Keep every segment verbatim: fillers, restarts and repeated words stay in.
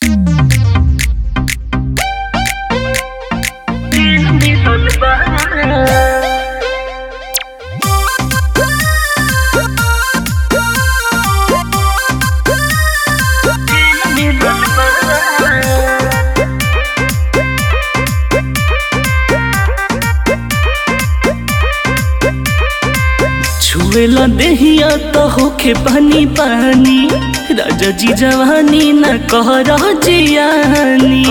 छुएला देहिया तो होखे पानी पानी, राजा जी जवानी न कहरा जियानी।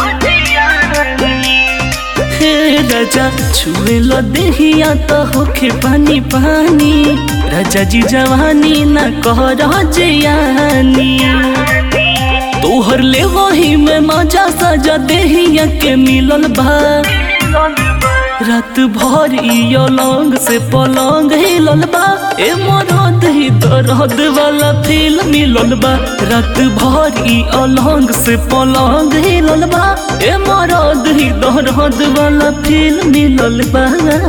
हे राजा छुएला देहिया तो होखे पानी पानी, राजा जी जवानी न कहरा जियानी। तोहर ले वही में मजा सजा देहिया के मिलल बा। रात भर अलंग से पलंग हिलल बा, ए मरद ही दर्द वाला फील मिलल बा। रात भर अलंग से पलंग हिलल बा, ए मरद ही दर्द वाला फील मिलल बा।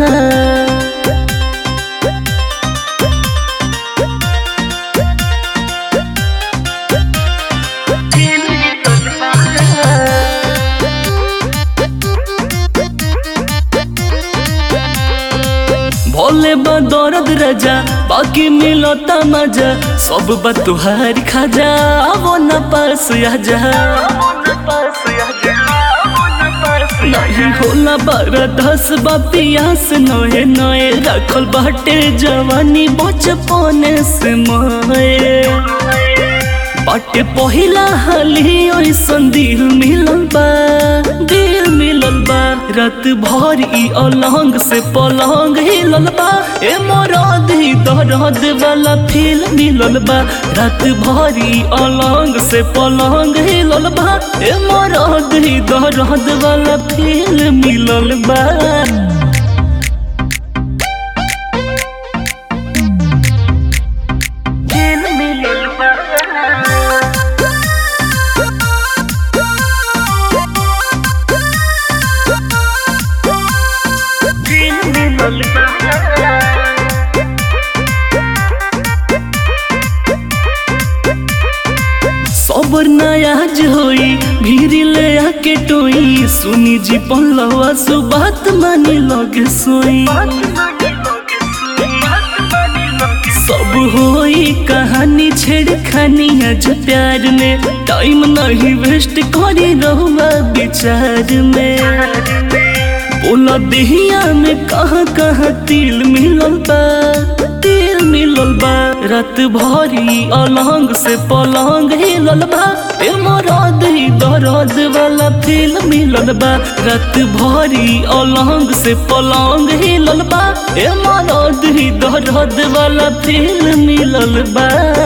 भोले बा दर्द राजा बाकी मिलता मजा, सब बा तुहार खाजा वो न पास आजा। नहीं होला बारह दस बा पियास नए नए, रखल बाटे जवानी बचपन से मोए। बाटे पहिला हाली ओइसन दिल मिलल बा, दिल मिलल बा। रात भर अलंग से पलंग हिलल बा, ए मरद ही दर्द वाला फील मिलल बा। रात भर अलंग से पलंग हिलल बा, ए मरद ही दर्द वाला फील मिलल बा। सबर नयाज होई भीरी ले आके टोई, सुनी जी पल्लवा सु बात मानी लगे सोई। सब होई कहानी छेड़खानी आज प्यार में, टाइम नहीं वेस्ट करी रहुआ विचार में। बोला देहिया में कहाँ कहाँ तिल मिलल बा, तिल मिलल बा। रात भरी अलंग से पलंग हिलल बा, ए मरद ही दर्द वाला फील मिलल बा। रात भरी अलंग से पलंग हिलल बा, ए मरद ही दर्द वाला फील मिलल बा।